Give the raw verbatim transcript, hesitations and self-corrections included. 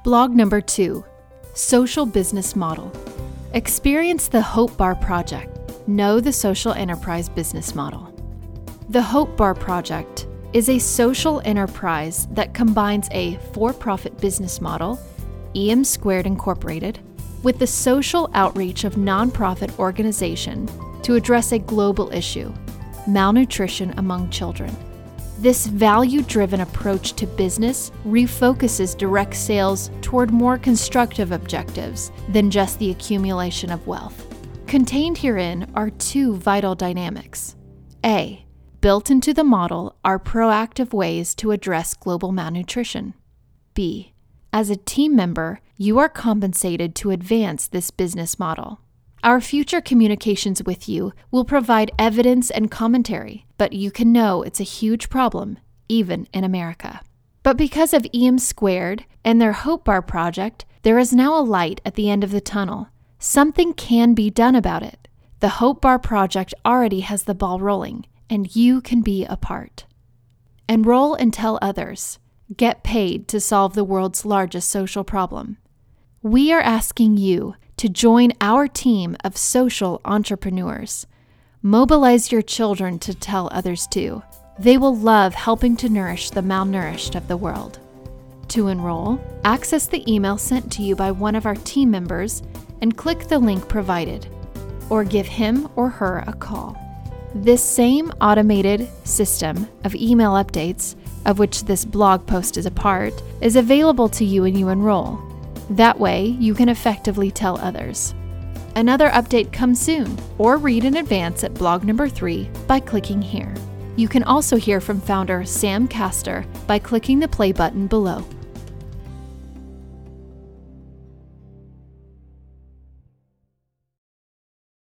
Blog number two, Social Business Model. Experience the Hope Bar Project. Know the social enterprise business model. The Hope Bar Project is a social enterprise that combines a for-profit business model, E M Squared Incorporated, with the social outreach of nonprofit organization to address a global issue, malnutrition among children. This value-driven approach to business refocuses direct sales toward more constructive objectives than just the accumulation of wealth. Contained herein are two vital dynamics. A. Built into the model are proactive ways to address global malnutrition. B. As a team member, you are compensated to advance this business model. Our future communications with you will provide evidence and commentary, but you can know it's a huge problem, even in America. But because of E M Squared and their Hope Bar project, there is now a light at the end of the tunnel. Something can be done about it. The Hope Bar project already has the ball rolling, and you can be a part. Enroll and tell others. Get paid to solve the world's largest social problem. We are asking you to join our team of social entrepreneurs. Mobilize your children to tell others too. They will love helping to nourish the malnourished of the world. To enroll, access the email sent to you by one of our team members and click the link provided, or give him or her a call. This same automated system of email updates, of which this blog post is a part, is available to you when you enroll. That way, you can effectively tell others. Another update comes soon, or read in advance at blog number three by clicking here. You can also hear from founder Sam Castor by clicking the play button below.